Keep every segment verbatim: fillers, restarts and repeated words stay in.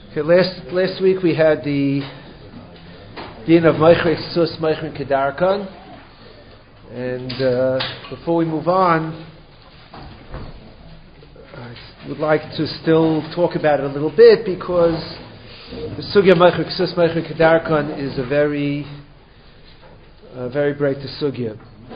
Okay, last last week we had the din of Meicher Sus Meicher Kedarkan, and uh, before we move on, I would like to still talk about it a little bit because the sugya Meicher Sus Meicher Kedarkan is a very, uh, very great sugya.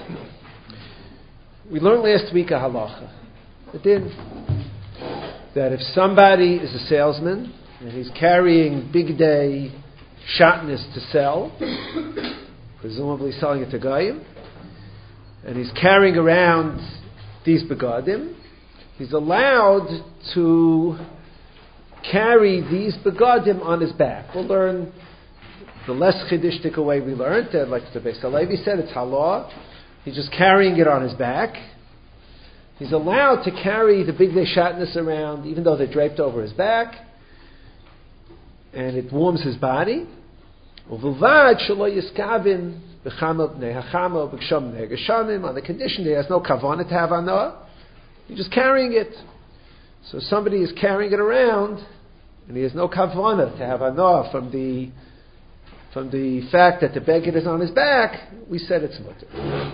We learned last week a halacha, the din that if somebody is a salesman and he's carrying big day shatnez to sell, presumably selling it to Goyim, and he's carrying around these begadim, he's allowed to carry these begadim on his back. We'll learn the less chiddushtik way we learned, that like the Beis Halevi said, it's halal. He's just carrying it on his back. He's allowed to carry the big day shatnez around, even though they're draped over his back, and it warms his body. On the condition that he has no kavanah to have anah, he's just carrying it. So somebody is carrying it around, and he has no kavanah to have anah from the from the fact that the beged is on his back. We said it's mutter.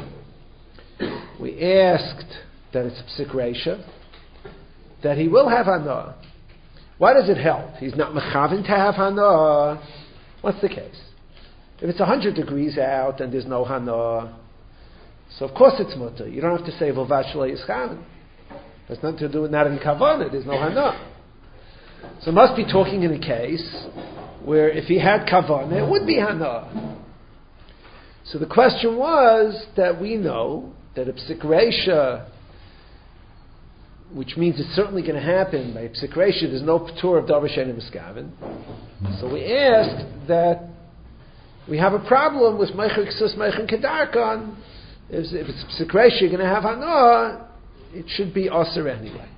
We asked that it's psik reisha, that he will have anah. Why does it help? He's not mechavin to have hana. What's the case? If it's one hundred degrees out and there's no hana, so of course it's mutter. You don't have to say v'vat shelo yischavin. There's nothing to do with not in kavanah. There's no hana. So must be talking in a case where if he had kavanah, it would be hana. So the question was that we know that a psik reisha, which means it's certainly going to happen by psik reisha, there's no p'tur of davar she'eino miskaven. So we asked that we have a problem with Meicher Ksus Meicher Kedarkan. If it's psik reisha, you're going to have hana, it should be aser anyway.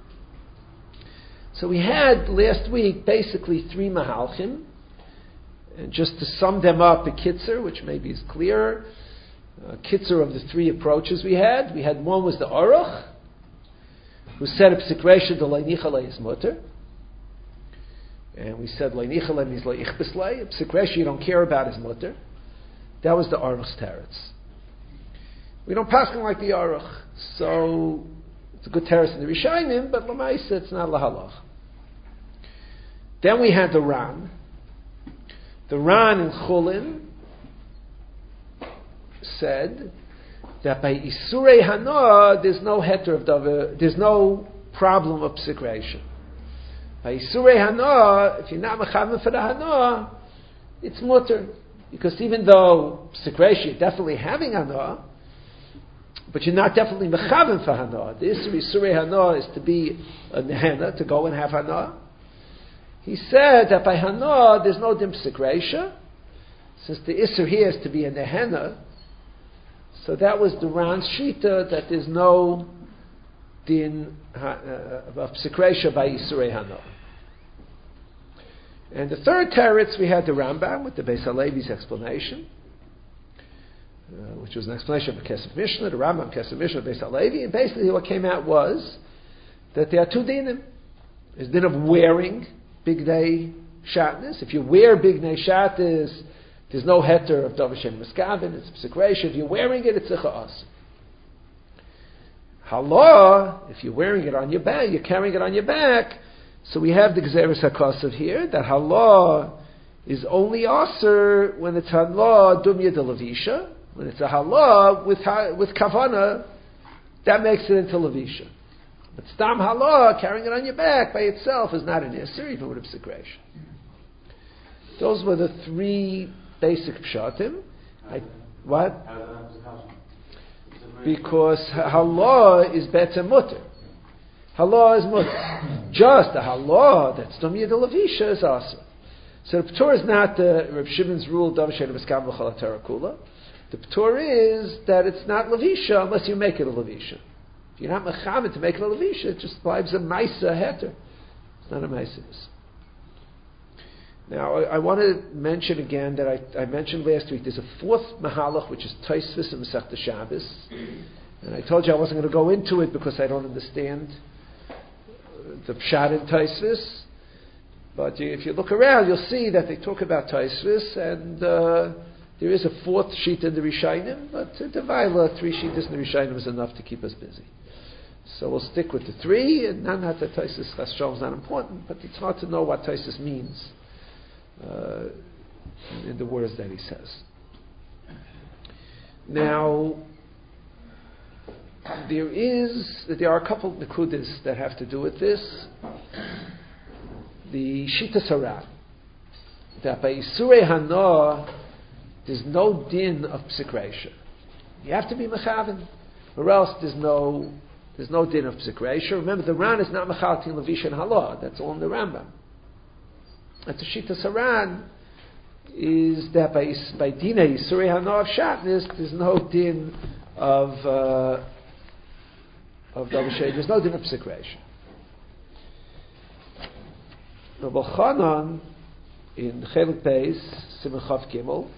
So we had last week basically three mahalchim, and just to sum them up, a kitzer, which maybe is clearer, a kitzer of the three approaches we had. We had one was the Aruch, who said a psik reisha de leinicha le is mutter, and we said leinicha le means leichbis le. A psik reisha you don't care about is mutter. That was the Aruch's teretz. We don't paskin like the Aruch, so it's a good teretz in the Rishonim, but l'maisa it's not lahalach. Then we had the Ran. The Ran in Chulin said that by Isurei Hana there's no heter of davar, there's no problem of psik reisha. By Isurei Hana, if you're not mechaven for the Hana, it's mutter, because even though psik reisha you're definitely having Hana, but you're not definitely mechaven for Hana. The Isur Isurei Hana is to be a nehena, to go and have Hana. He said that by Hana there's no dim psik reisha, since the Isur here is to be a nehena. So that was the Ran's shita, that there's no din of psik reisha by Isurei Hana. And the third teretz we had the Rambam with the Beis Halevi's explanation, uh, which was an explanation of the Kesef Mishnah, the Rambam Kesef Mishnah, Beis Halevi, and basically what came out was that there are two dinim. There's din of wearing big day shatnez. If you wear big day shatnez, there's no heter of davar she'eino miskaven. It's psik reisha. If you're wearing it, it's zicha as. Halah, if you're wearing it on your back, you're carrying it on your back. So we have the gzeres hakasav here that halah is only aser when it's halah dumya de levisha. When it's a halah with with kavana, that makes it into levisha. But stam halah, carrying it on your back by itself, is not an iser, even with a psik reisha. Those were the three basic pshatim. I, what? Because halah is better mutter. Halah is mutter. Just a halah that's dumya de levisha is aser. So the p'tur is not the Reb Shimon's rule davar she'eino miskaven l'chol hatera kula. The p'tur is that it's not levisha unless you make it a levisha. If you're not mechamed to make it a levisha, it just vibes a maisa heter. It's not a maisa. Now, I, I want to mention again that I, I mentioned last week, there's a fourth mahalach, which is Tosfos in Masechta Shabbos. And I told you I wasn't going to go into it because I don't understand the pshat in Tosfos. But you, if you look around, you'll see that they talk about Tosfos, and uh, there is a fourth sheet in the Rishonim, but uh, the Vaila, three sheets in the Rishonim is enough to keep us busy. So we'll stick with the three, and not that Tosfos Chashem is not important, but it's hard to know what Tosfos means uh, in the words that he says. Now, there is, there are a couple of nekudas that have to do with this. The Shita Saran, that by Isurei Hana, there's no din of Psik Reisha. You have to be Mechaven, or else there's no there's no din of Psik Reisha. Remember, the Ran is not Mechaltin Levish and Halah. That's all in the Rambam. And the Shita Saran is that by by Dina Isurei Hana of Shatnez, there's no din of uh, of Davashay. There's no din of Psik Reisha. Rabbi Chanan in Chelik Beis Simon Chav Gimel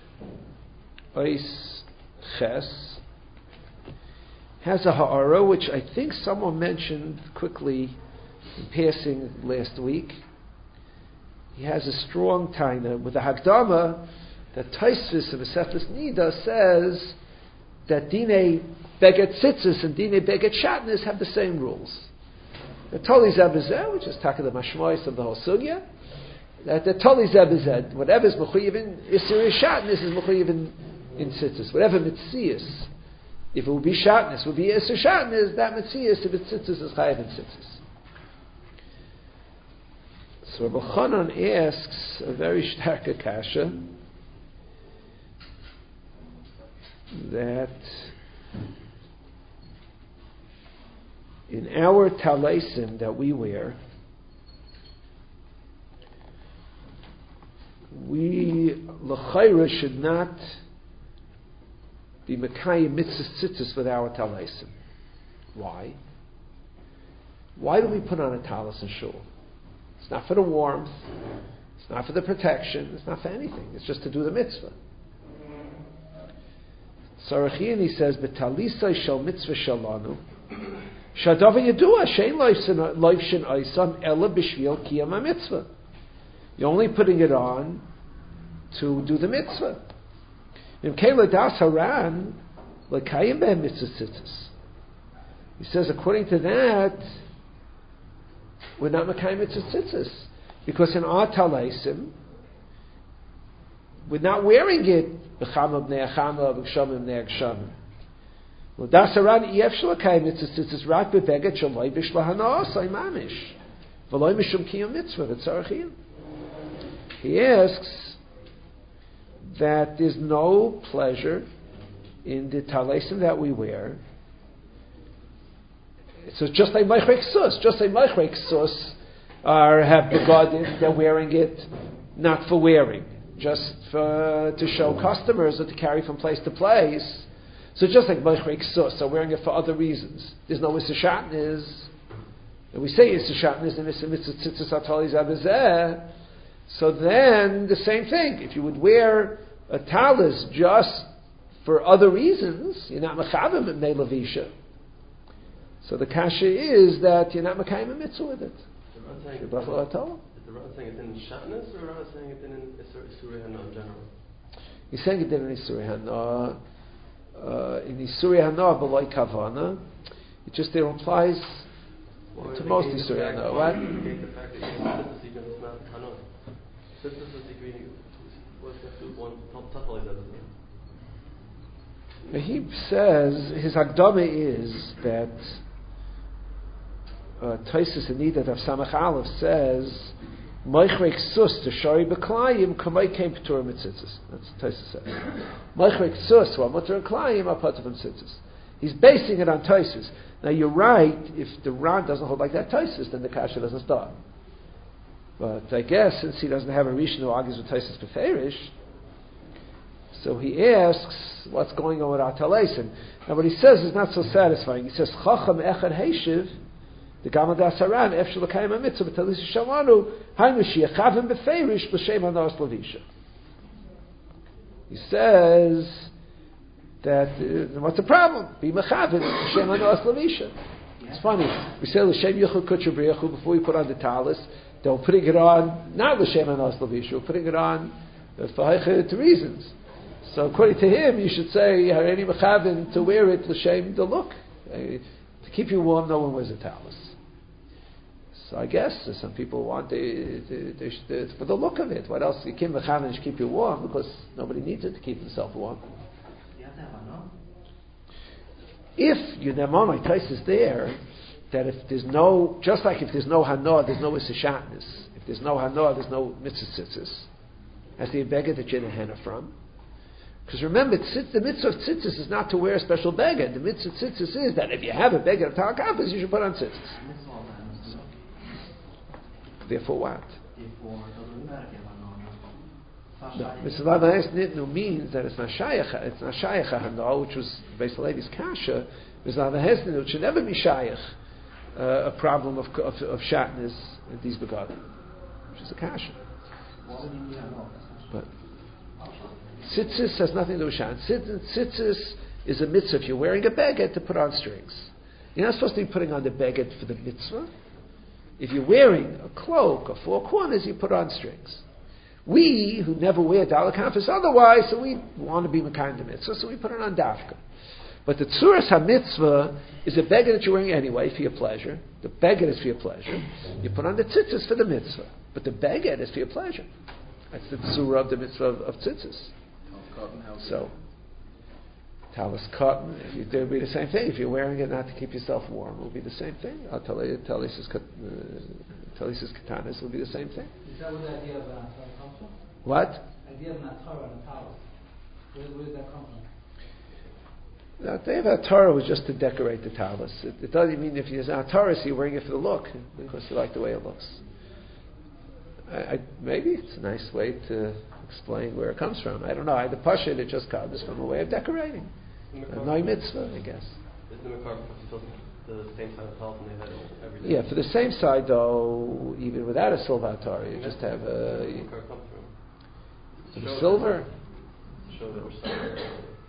Ois Ches has a ha'ara which I think someone mentioned quickly in passing last week. He has a strong taina with a Hagdama that Tosfos in Masechtas Nida says that Dine Beget Tzitzis and Dine Beget Shatnez have the same rules. The Toli Zebizeh, which is Taka the Mashmois of the whole Sugya, that the Toli Zebizeh, whatever is Mechuyev in Isuri Shatnez is Mechuyev in, in Tzitzis. Whatever Mitzias, if it would be Shatnez, would be Isur Shatnez, that Mitzias, if it's Tzitzis, is Chayev in Tzitzis. So Rabbi Chanan asks a very stark kasha that in our talesim that we wear, we l'chayra should not be mekayim mitzvahs tzitzis with our talesim. Why? Why do we put on a talis in shul? It's not for the warmth. It's not for the protection. It's not for anything. It's just to do the mitzvah. Sarachian, says, "B'talisay shel mitzvah shalanu." Shadav Yedua Shein Leifshin Oisam Ella Bishvil Kiyam Mitzvah. You're only putting it on to do the mitzvah. Imkela Das Haran Lekayim Ben Mitzvah Tzitzis. He says, according to that, we're not Mekayim Mitzvah Tzitzis because in our Talaisim, we're not wearing it B'chama B'nei Achama B'gshamim B'nei Agshamim. Well, das aran yef shlakay mitzvah tzitzis rak bebeget shaloi b'shlahana asay mamish v'loi mishum kiyum mitzvah v'tzarachiyim. He asks that there's no pleasure in the talesim that we wear. So just like Meichre Ksus, just like Meichre Ksus are have begotten, they're wearing it not for wearing, just for, to show customers or to carry from place to place. So just like Meichre Ksus are wearing it for other reasons. There's no Issa Shatnez. And we say Issa Shatnez and Issa Mitzvah Tzitzis Atali Zabezeh. So then, the same thing. If you would wear a talis just for other reasons, you're not Mechavim in Nei Levisha. So the kasha is that you're not Mekayim a mitzvah with it. Is the Ran saying it in Shatnez, or the Ran saying it in Isurei Hana in general? He's saying it in Isurei Hana. Uh, in Isurei Hana, B'loi Kavana, it just there applies well, to most Isurei Hana. What? The fact that Tzitzis even is not Hana. Tzitzis is degree. What's that to one? Totally that. He says his Hagdama is that uh, Tosfos Anidat of Samach Aleph says Meichre Ksus to Shari B'Klayim Kamei Kein P'tur Mitzitzis. That's what Tosfos says. Meichre Ksus who are Mutter Klayim are P'tur Mitzitzis. He's basing it on Tosfos. Now you're right. If the Ran doesn't hold like that Tosfos, then the kasha doesn't start. But I guess since he doesn't have a Rishon who argues with Tosfos Beferish, so he asks what's going on with our Talaisim. And what he says is not so satisfying. He says Chacham Echad Heishiv the Gamad Asaran Efshel L'Kayim HaMitzvah B'Talis Shalanu Hainu She'echavim Beferish L'Shem HaNas Lavisha. He says that uh, what's the problem? Be Mechavim L'Shem HaNas Lavisha. It's funny. We say L'Shem Yichud Kutcher B'Yechu before we put on the talis. They were putting it on not l'shem hanos levisha, putting it on for to reasons. So according to him, you should say hareni mechavin to wear it l'shem the look, uh, to keep you warm. No one wears a talus. So I guess uh, some people want they, they, they, they, for the look of it. What else? You can't mechavin to keep you warm because nobody needs it to keep himself warm. If you nemonai tais is there, that if there's no, just like if there's no hanoah, there's no isishatnis. If there's no hanoah, there's no mitzvah tzitzis. That's the beggar that you're in a henna from. Because remember, tzitz, the mitzvah of tzitzis is not to wear a special beggar. The mitzvah of tzitzis is that if you have a beggar of talakapas, you should put on tzitzis. So, therefore what? No, mitzvah nitnu means that it's not shayach. It's not shayach hanoah, which was based on lady's kasha. Mitzvah nitnu, it should never be shayach. Uh, a problem of of, of shatnez in these begadim, which is a kasha. But tzitzis has nothing to do with shat. Tzitzis is a mitzvah. If you're wearing a beged, to put on strings. You're not supposed to be putting on the beged for the mitzvah. If you're wearing a cloak or four corners, you put on strings. We, who never wear dalakafis otherwise, so we want to be mekayim the mitzvah, so we put it on dafka. But the tzuras ha-mitzvah is a beged that you're wearing anyway for your pleasure. The beged is for your pleasure. You put on the tzitzis for the mitzvah. But the beged is for your pleasure. That's the tzura of the mitzvah of, of tzitzis. So, talus cotton, if you, it would be the same thing. If you're wearing it not to keep yourself warm, it will be the same thing. Talisis katanas will be the same thing. Is that what the idea of an Atara comes from? What? The idea of an Atara and a talus. Where, where does that come from? Now, the idea of Atara was just to decorate the talus. It, it doesn't mean if you're an Atara, so you're wearing it for the look, because you like the way it looks. I, I, maybe it's a nice way to explain where it comes from. I don't know. I, the Pashid, it just comes from a way of decorating. A no mitzvah, I guess. Is the Makar the same side of talus and they had it every day? Yeah, for the same side, though, even without a silver Atara, you just have a. Where does the Makar come from? The silver? Show that we're sorry.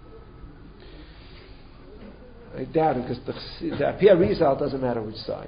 I doubt it, because the, the Apia Rizal doesn't matter which side.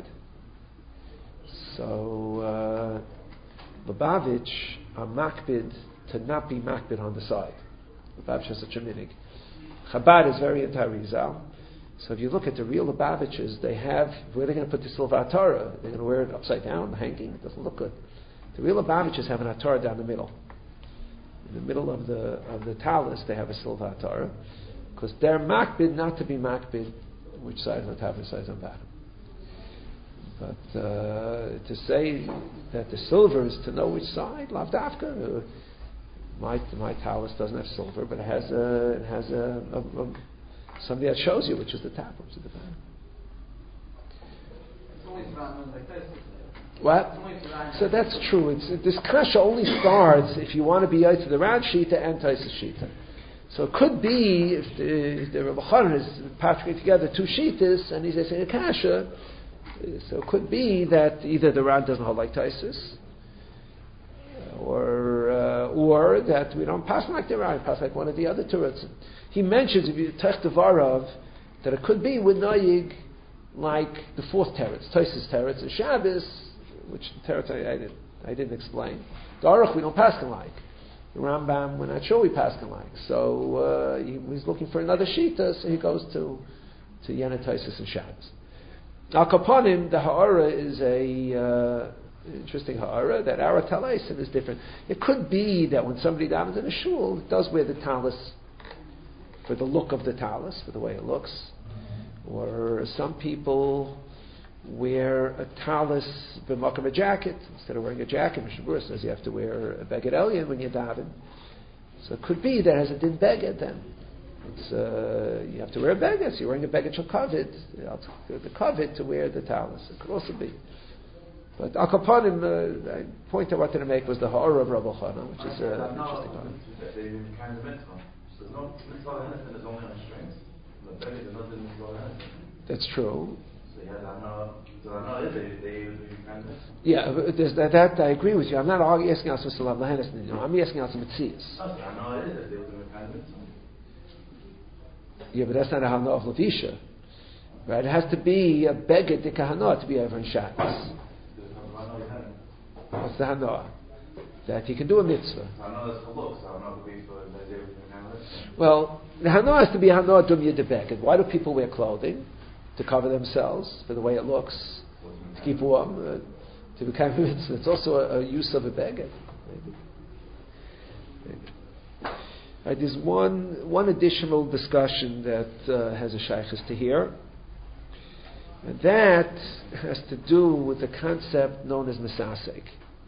So, uh, Lubavitch are makbid to not be makbid on the side. Lubavitch has such a minig. Chabad is very anti-Rizal. So if you look at the real Lubavitches, they have, where they're going to put the silver Atara? They're going to wear it upside down, hanging. It doesn't look good. The real Lubavitches have an Atara down the middle. In the middle of the of the talus, they have a silver Atara. Because they're makbid not to be makbid, which side on top, which side on bottom. But uh, to say that the silver is to know which side, lav dafka. Uh, my my talus doesn't have silver, but it has a it has a, a, a something that shows you which is the top, which is the bottom. What? So that's true. It's, this kasha only starts if you want to be out to the round shita and taisa shita. So it could be if the, if the Rebbe Chanan is patching together two shitas and he's saying a kasha, so it could be that either the Ran doesn't hold like Taisus, or uh, or that we don't pass like the Ran, pass like one of the other turrets. He mentions if you take the Varav that it could be with Noyig like the fourth teretz, Taisus teretz and Shabbos, which the teretz I, I didn't I didn't explain. The Aruch we don't pass like. The Rambam, we're not sure we pass him like. So uh, he, he's looking for another shita, so he goes to to Yena Taisus and Shabbos. Al Kapanim, the Ha'ara is a uh, interesting Ha'ara, that our Talaisim is different. It could be that when somebody davens in a shul, it does wear the talus for the look of the talus, for the way it looks. Or some people wear a talus b'makam a jacket instead of wearing a jacket. Mishnah says you have to wear a beged elyon when you daven. So it could be that as a din beged then. It's uh, you have to wear a beged. So you're wearing a beged shel kavod, the kavod to wear the talus. It could also be. But al kapanim, uh, the point I wanted to make was the ha'ara of Rabbi Chana, which is uh, an interesting one. That's true. Yeah, there's that, that I agree with you. I'm not asking us for Salam Lahanis. I'm asking us for Metzias. Yeah, but that's not a Hana of Lavisha. Right? It has to be a beged de Kahana to be ever in Shabbos. What's the hanoah? That he can do a mitzvah. Well, the hanoah has to be hanoah dum yedebeked. Why do people wear clothing? To cover themselves, for the way it looks, to keep warm, uh, to become a mitzvah. It's also a, a use of a beged. Maybe. Maybe. Right, there's one one additional discussion that uh, has a shaykhus to here. And that has to do with the concept known as misasek.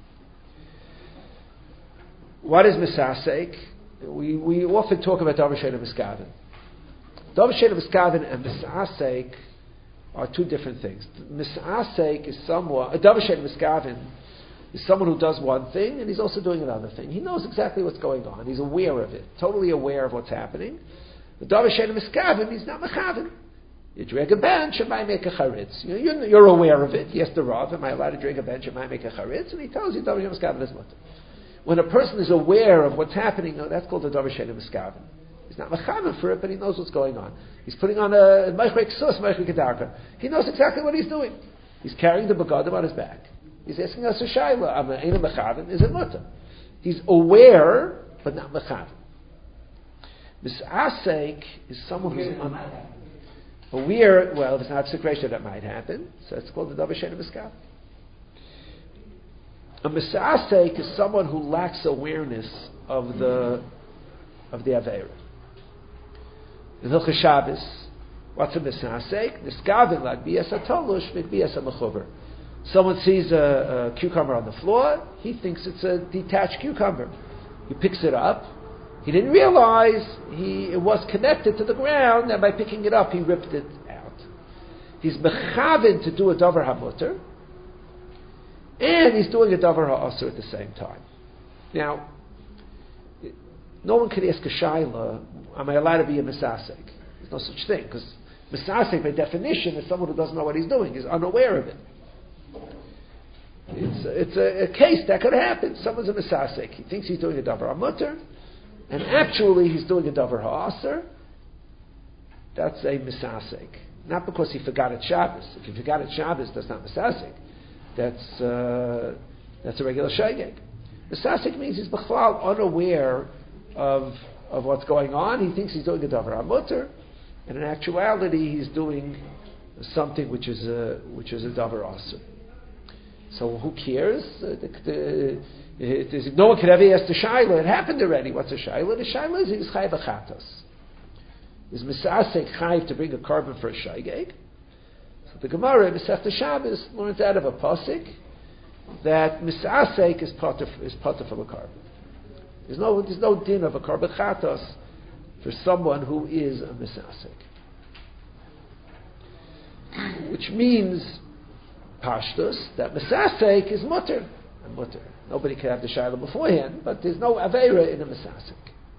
What is misasek? We, we often talk about davar she'eino miskaven. Davar she'eino miskaven and misasek are two different things. Misasek is someone, a davar she'eino miskaven is someone who does one thing and he's also doing another thing. He knows exactly what's going on. He's aware of it, totally aware of what's happening. The davar she'eino miskaven, he's not mechaven. You drink a bench, it might make a charitz. You, you're, you're aware of it. Yes, the Rav, am I allowed to drink a bench? It might make a charitz. And he tells you, davar she'eino miskaven is mutter. When a person is aware of what's happening, no, that's called a davar she'eino miskaven. He's not mechaven for it, but he knows what's going on. He's putting on a meichrik sus, meichrik kedarka. He knows exactly what he's doing. He's carrying the begadim on his back. He's asking us a shayla. I'm a mechaven. Is it mutter? He's aware, but not mechaven. Misasek is someone who's un- aware. Well, if it's not secretion, that might happen. So it's called the davar she'eino miskaven. A misasek is someone who lacks awareness of the of the aveira. In Hilchos Shabbos, what's a misasek? Niskaven like bias atolush mit bias amechuber. Someone sees a, a cucumber on the floor, he thinks it's a detached cucumber. He picks it up. He didn't realize he it was connected to the ground, and by picking it up, he ripped it out. He's mechaven to do a davar hamuter, and he's doing a davar ha'asur at the same time. Now, no one can ask a shayla, am I allowed to be a misasek? There's no such thing, because misasek, by definition, is someone who doesn't know what he's doing, he's unaware of it. It's, it's a, a case that could happen. Someone's a misasek. He thinks he's doing a davar ha'muter, and actually he's doing a davar ha'asur. That's a misasek. Not because he forgot at Shabbos. If he forgot at Shabbos, that's not misasek. That's uh, that's a regular shaygeg. Misasek means he's b'chlal unaware of of what's going on. He thinks he's doing a davar ha'muter, and in actuality he's doing something which is a which is a davar asur. So who cares? Uh, the, the, it is, no one could ever ask the shayla. It happened already. What's a shayla? The shayla is he's chayav achatos. Is misasek chayav to bring a carbon for a shaygeg? So the Gemara in Masechta Shabbos learns out of a pasuk that misasek is part of is part of a carbon. There's no there's no din of a carbon chatos for someone who is a misasek, which means pashtus that misasek is mutter and mutter. Nobody can have the shayla beforehand, but there's no aveira in a misasek.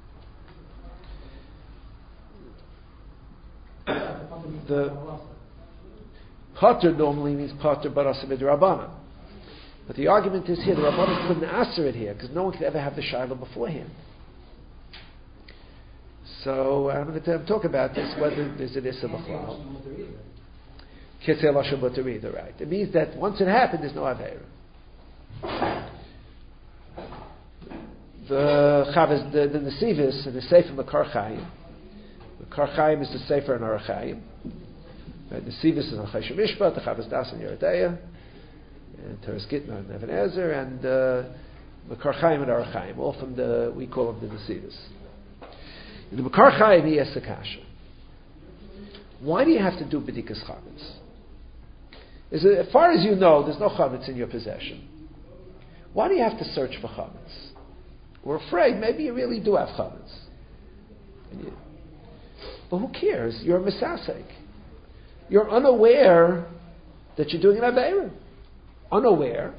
The Potter normally means Potter Barasa Midrabana. But the argument is here, the Rabbanan couldn't answer it here, because no one could ever have the Shiloh beforehand. So I'm going to talk about this, whether there's an Issa B'chlal. Can't say Lashon Mutter either, right? It means that once it happened, there's no Aveira. The Chavez, the, the Nesivis, and the Sefer Makar Chaim. Makar Chaim is the Sefer in Orach Chaim. Right, the Nesivis is on Choshen Mishpat, the Chavez Das and Yeridea, and Teres Gitna and Even Ezer, and uh, Makar Chaim and Orach Chaim, all from the, we call them the Nesivis. In the Makar Chaim, he asks the Kasha, why do you have to do B'dikas Chametz? Is it, as far as you know, there's no Chametz in your possession. Why do you have to search for Chametz? We're afraid maybe you really do have Chametz. You, but who cares? You're a Misasek. You're unaware that you're doing an Aveira. Unaware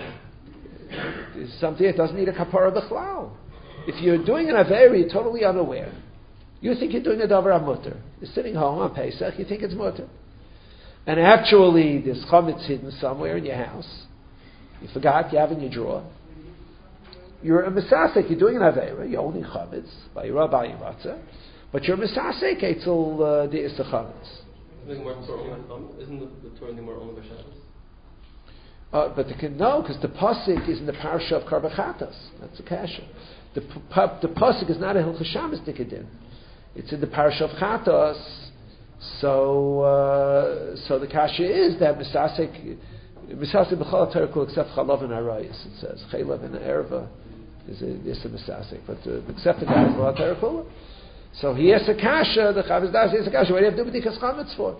is something that doesn't need a Kapara B'chlal. If you're doing an Aveira, you're totally unaware. You think you're doing a Davar HaMutter. You're sitting home on Pesach, you think it's Mutter. And actually, there's Chametz hidden somewhere in your house. You forgot, you have in your drawer. You're a Misasek, you're doing an Aveira, you're owning Chametz, by your Rabbi Yimatzah, but you're a Misasek, Eitzel the Issa Chametz. Isn't the Torah only by Shabbos? Uh, but the, no, because the pasuk is in the parsha of Karbachatas. That's the kasha. The, the pasuk is not a Hilchos Shabbos Dikadin. It's in the parsha of Chatas. So, uh, so the kasha is that misasek, misasek b'chol terkul except chalav and arayis. It says chalav and erva is a is a misasek, but uh, except the guy b'chol terkul. So he has a kasha. The Chavis Das has a kasha. What do you have to do with the chametz for?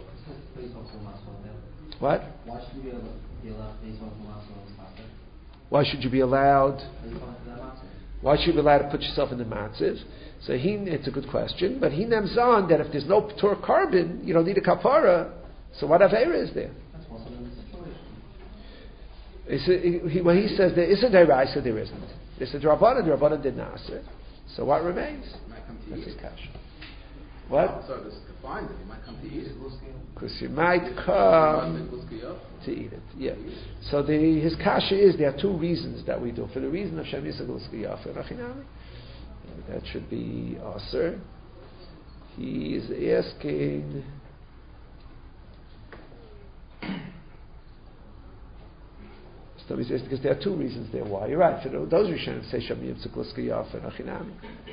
What? Why should we be allowed to base on Why should you be allowed? Why should you be allowed to put yourself in the matziv? So he, it's a good question, but he names on that if there's no p'tur carbon, you don't need a kapara. So what avera is there? It's a, he, when he says there isn't a raisa, there isn't. There's a drabanan, the drabanan did nasir. So what remains? That's his kasha. What? So this defines it. You might come to eat it. Because you might come to eat it. Yeah. So the, his kasha is there are two reasons that we do. For the reason of Shem Yisrael L'Skiyafa Rachinami, that should be Aser. He is asking. So he's asking because there are two reasons there why. You're right. For those Rishonim say Shem Yisrael L'Skiyafa Rachinami.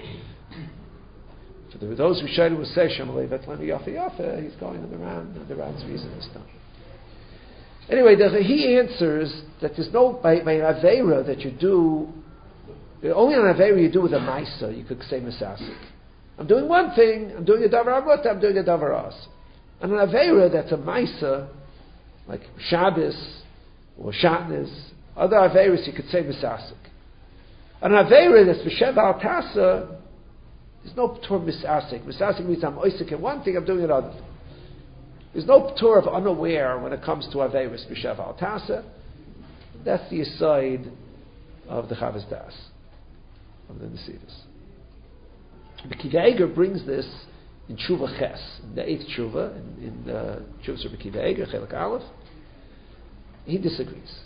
For the, those Rishonim will say Shem Levet Lenu Yafa Yafa, he's going on the round, on the round's reason this time. Anyway, the, he answers that there's no by, by an aveira that you do. Only on an aveira you do with a maisa. You could say misasik. I'm doing one thing. I'm doing a davar avot. I'm doing a davar as. And an aveira that's a maisa, like Shabbos or Shatnez, other aveiras you could say misasik. And an aveira that's b'shev al tasa. There's no p'tur misasik. Misasik means I'm oisik in one thing, I'm doing another thing. There's no p'tur of unaware when it comes to Averis b'shev al tasa. That's the aside of the Chavis Das, of the Nesidus. The Kiva Eger brings this in Tshuva Ches, in the eighth Tshuva, in, in uh, Tshuva of Kiva Eger, Chelik Aleph. He disagrees.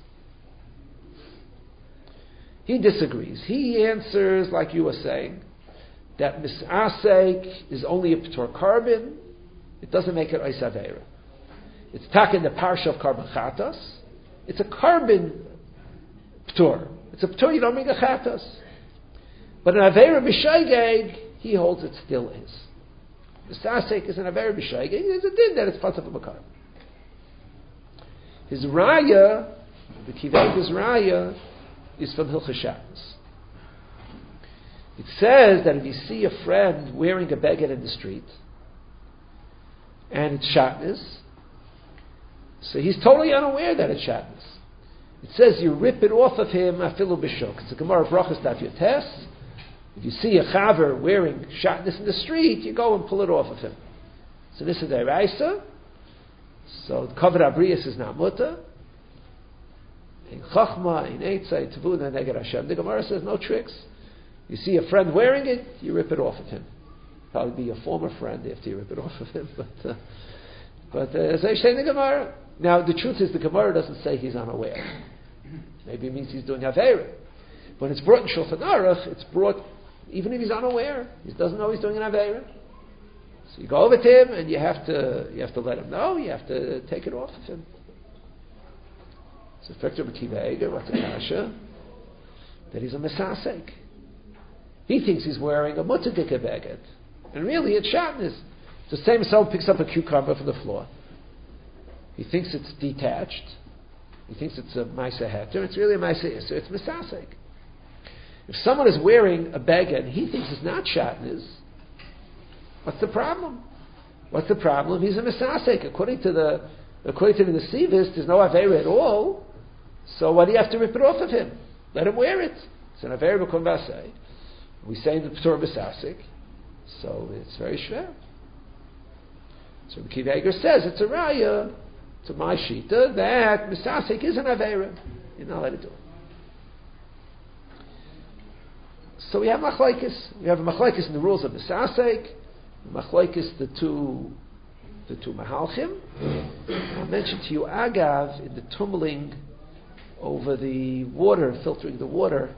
He disagrees. He answers like you were saying, that misasek is only a p'tur carbon. It doesn't make it ois aveira. It's taken the parsha of carbon chatas. It's a carbon p'tur. It's a p'tur you don't make a chatas. But an aveira b'shaygeg, he holds it still is. Misasek is an aveira b'shaygeg. There's a din that it's part of a carbon. His raya, the Kivega's raya, is from Hilchos Shabbos. It says that if you see a friend wearing a beged in the street, and it's shatnez, so he's totally unaware that it's shatnez. It says you rip it off of him afilu b'shok. It's a Gemara Brachos Daf Yotes. If you see a chaver wearing shatnez in the street, you go and pull it off of him. So this is the Raisa. So Kavod Abrius is not muta. In Chachma, in Eitzah, in Tavuna, Neged Hashem. The Gemara says no tricks. You see a friend wearing it, you rip it off of him. Probably be a former friend after you rip it off of him. But, uh, but uh, as I say in the Gemara, now the truth is the Gemara doesn't say he's unaware. Maybe it means he's doing Aveira. When it's brought in Shulchan Aruch, it's brought even if he's unaware. He doesn't know he's doing an Aveira. So you go over to him and you have to you have to let him know. You have to take it off of him. So Fekter B'Kiva Eger, what's a kasha? That he's a mesasek. He thinks he's wearing a mutzadik beged. And really it's shatnez. It's the same as someone picks up a cucumber from the floor. He thinks it's detached. He thinks it's a maisa heter. It's really a maisa iser. It's misasek. If someone is wearing a beged, he thinks it's not shatnez. What's the problem? What's the problem? He's a misasek. According to the according to the Nesivis, there's no aveira at all. So why do you have to rip it off of him? Let him wear it. It's an aveira b'kol vasei. We say the p'tur b'sasik, so it's very shver. So the Kiva Eger says it's a raya to my shita that misasik is an aveira. You're not allowed to do it. So we have machlokes. We have a machlokes in the rules of misasik. Machlokes the two, the two mahalchim. I mentioned to you agav in the tumbling over the water, filtering the water.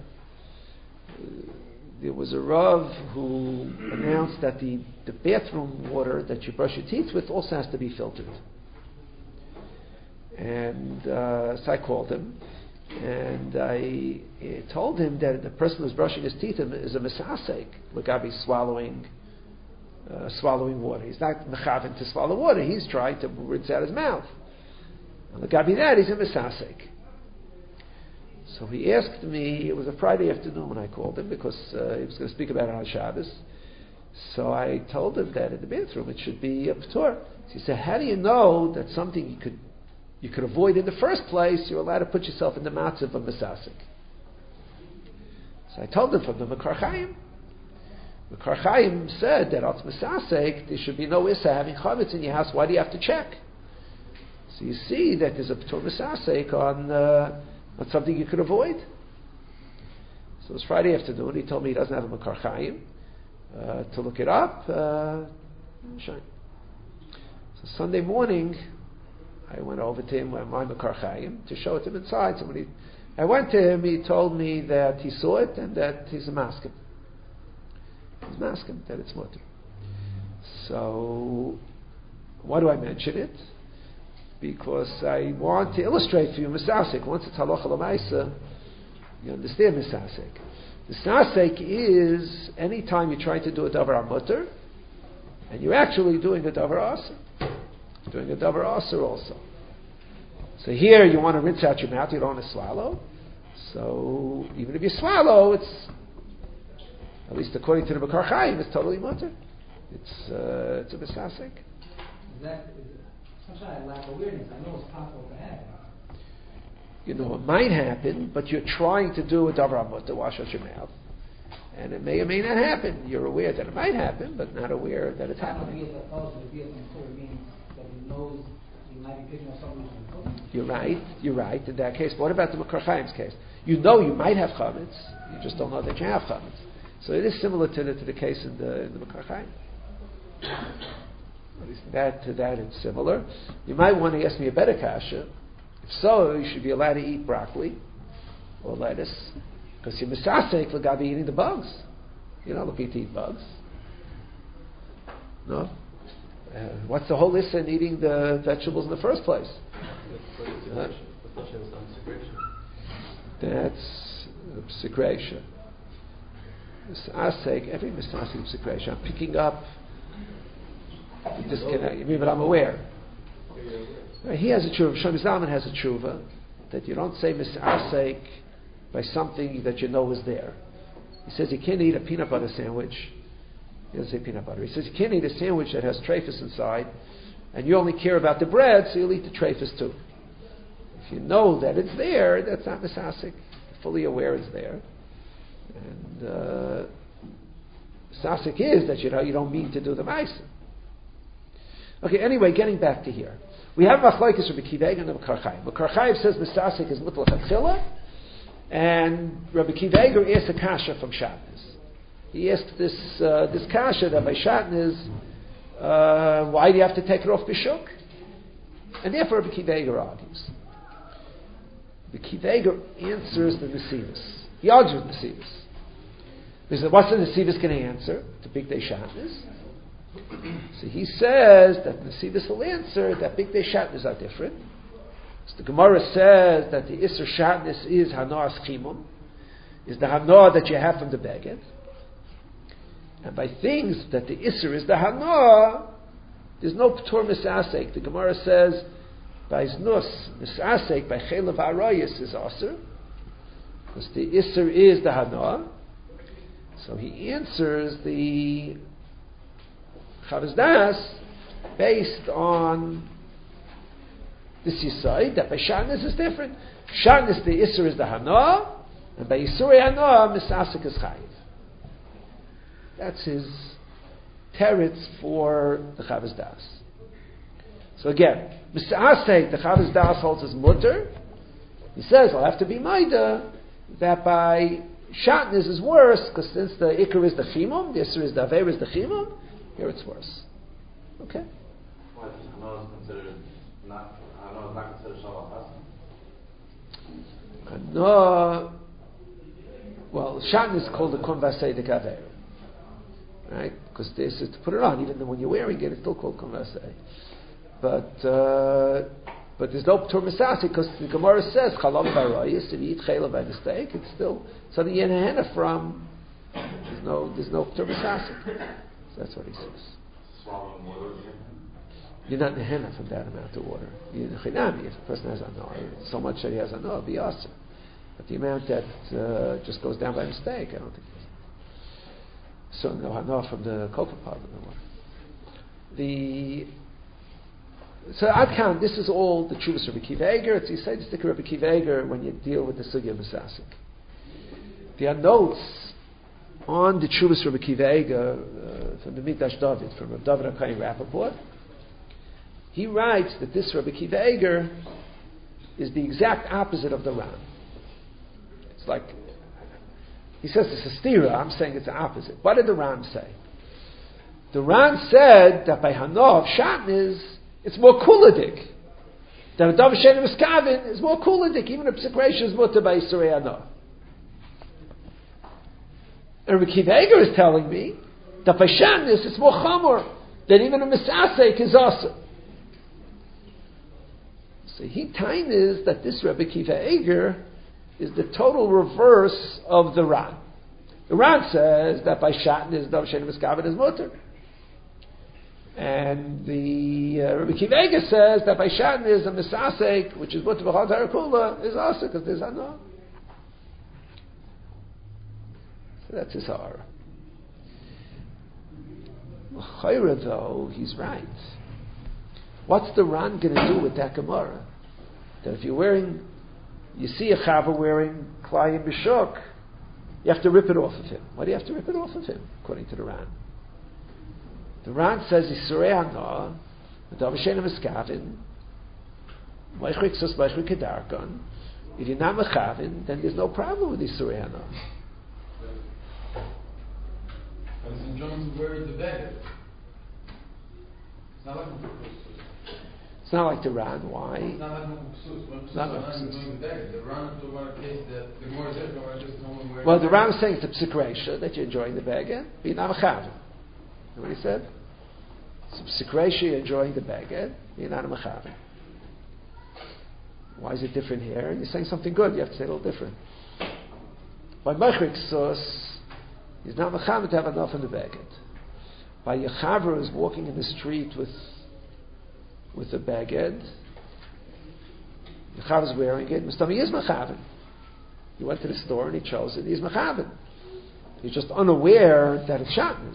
There was a Rav who announced that the, the bathroom water that you brush your teeth with also has to be filtered. And uh, so I called him, and I uh, told him that the person who's brushing his teeth is a misasek, Lagabi swallowing uh, swallowing water. He's not mechavin to swallow water, he's trying to rinse out his mouth. And Lagabi that, he's a misasek. So he asked me, it was a Friday afternoon when I called him, because uh, he was going to speak about it on Shabbos. So I told him that in the bathroom it should be a patur. So he said, how do you know that something you could you could avoid in the first place, you're allowed to put yourself in the matzav of misasek? So I told him from the Makar Chaim. Makar Chaim said that at misasek there should be no issa having chametz in your house. Why do you have to check? So you see that there's a patur misasek on, uh, on something you could avoid. So it was Friday afternoon. He told me he doesn't have a Makar Chaim. Uh, to look it up, uh, shine. So Sunday morning, I went over to him, my Makar Chaim, to show it to him inside. So when he, I went to him, he told me that he saw it and that he's a maskim. He's a maskim, that it's mutter. So, why do I mention it? Because I want to illustrate for you misasek. Once it's halacha l'maisa, you understand misasek. The Misasek is any time you're trying to do a davar mutter, and you're actually doing a davar aser. Doing a davar aser also. So here you want to rinse out your mouth, you don't want to swallow. So even if you swallow, it's, at least according to the Makar Chaim, it's totally mutter. It's uh, it's a Misasek. Is that, is it, sometimes I lack awareness. I know it's possible to happen. You know, it might happen, but you're trying to do a davar mutter, wash out your mouth. And it may or may not happen. You're aware that it might happen, but not aware that it's happening. You're right, you're right in that case. But what about the Makar Chaim's case? You know you might have chametz, you just don't know that you have chametz. So it is similar to the, to the case in the, in the Makar Chaim. At least that, to that it's similar. You might want to ask me a better kasha. If so, you should be allowed to eat broccoli or lettuce, because you're misasek l'gabi eating the bugs. You're not looking to eat bugs. No? Uh, what's the whole issa in eating the vegetables in the first place? Uh, that's psikresha. Misasek, every misasek psikresha. I'm picking up the disconnect. I mean, but I'm aware. He has a tshuva, Shlomo Zalman has a tshuva, that you don't say misasek by something that you know is there. He says you can't eat a peanut butter sandwich. He doesn't say peanut butter. He says you can't eat a sandwich that has treifus inside, and you only care about the bread, so you'll eat the treifus too. If you know that it's there, that's not misasek. You're fully aware it's there. And uh, misasek is that you know you don't mean to do the ma'aser. Okay, anyway, getting back to here. We have machlokes Rabbi Akiva Eiger and the Makar Chaim. Makar Chaim says misasek is mutlach atzila, and Rabbi Akiva Eiger asks a kasha from Shatnez. He asked this uh, this kasha that by Shatnez, uh, why do you have to take it off bishuk? And therefore Rabbi Akiva Eiger argues. Rabbi Akiva Eiger answers the Nesivos. He argues with Nesivos. He says, what's the Nesivos going to answer to Big Day Shatnez? So he says that Nesivos will answer that Big Day Shatnez are different. So the Gemara says that the Isser Shatnez is Hanoah's Chimum, is the Hanoah that you have from the Beged. And by things that the Isser is the Hanoah, there's no P'tur Misasek. The Gemara says, by Znus, Misasek, by Chelav Arayis is Aser, because the Isser is the Hanoah. So he answers the Chavos Das based on this Yisai, that by Shatnez is different. Shatnez, the Isser is the Hanoah, and by Yisuri Hanoah, Misasek is Chayiv. That's his teretz for the Chavos Das. So again, Misasek, the Chavos Das holds as mutter. He says, I'll have to be Maida, that by Shatnez is worse, because since the Iker is the Chimum, the Isser is the Aver is the Chimum, here it's worse. Okay? Why is Hanoah considered not, Hanoah is not considered Shabbat Hasan? Hanoah, well, Shatnez is called the Konvasei de Aver. Right? Because this is to put it on, even though when you're wearing it, it's still called Konvasei. But uh, But there's no Ptur Misasek because the Gemara says Chalav Barayis, if you eat Chayla by mistake, it's still something you're Henna from. There's no there's no Ptur Misasek. So that's what he says. Swallowing water. You're not Nehenna from that amount of water. You're Chinami. If a person has Anah, so much that he has Anah, it'll be awesome. But the amount that uh, just goes down by mistake, I don't think it's. So no Anah from the copper part of the water. The So Adkan, this is all the Chuvas Rabbi Kiva Eger. It's you say the sticker Rabbi Kiva Eger when you deal with the Sugya Masasik. There are notes on the Chuvas Rabbi Kiva Eger uh, from the Mikdash David, from Rabbi David HaKayin Rappaport. He writes that this Rabbi Kiva Eger is the exact opposite of the Ran. It's like, he says it's a stira, I'm saying it's the opposite. What did the Ran say? The Ran said that by Hanov, Shatniz, it's more kuladik. That a Dav Shein Miskavin is more kuladik, even a Psikresha is mutter by Yisrei Hanov. And Rabbi Kiva Eger is telling me that by Shatniz it's more chamor, than even a Misasek is also. So he time is that this Rabbi Kiva Eger is the total reverse of the Ran. The Ran says that by Shatniz, Dav Shein Miskavin is mutter. And the uh, Rabbi Kiva Eger says that by Shatniz a Misasek, which is mutter b'chal tarakula, is also because there's Anah. So that's his hara. Chayra though, he's right. What's the Ran going to do with that Gemara? That if you're wearing, you see a Chava wearing Klayim B'Shuk, you have to rip it off of him. Why do you have to rip it off of him, according to the Ran? The Ran says, Yisrei Hanah, Dav Shein Miskavin, Meichrik Sus Meichrik Kedarkon. If you're not Mechavin, then there's no problem with Yisrei Hanah. But Saint John's wearing the beggar. It's not like a It's not like the Ran. Why? It's not like a It's not like the beggar. The Ran is about a case that the more says no, just someone wearing. Well, the Ran is saying it's a psikresha that you're enjoying the beggar, but you're not Mechavin. You know what he said? It's a psikresha, you're enjoying the beggar, you're not a Mechavin. Why is it different here? And you're saying something good, you have to say a little different. By Mechrik Sus, he's not Mechavin to have enough in the beggar. By Yechaver is walking in the street with with a baguette. Yechaver is wearing it. Mustami is Mechavin. He went to the store and he chose it. He's Mechavin. He's just unaware that it's Shatnez.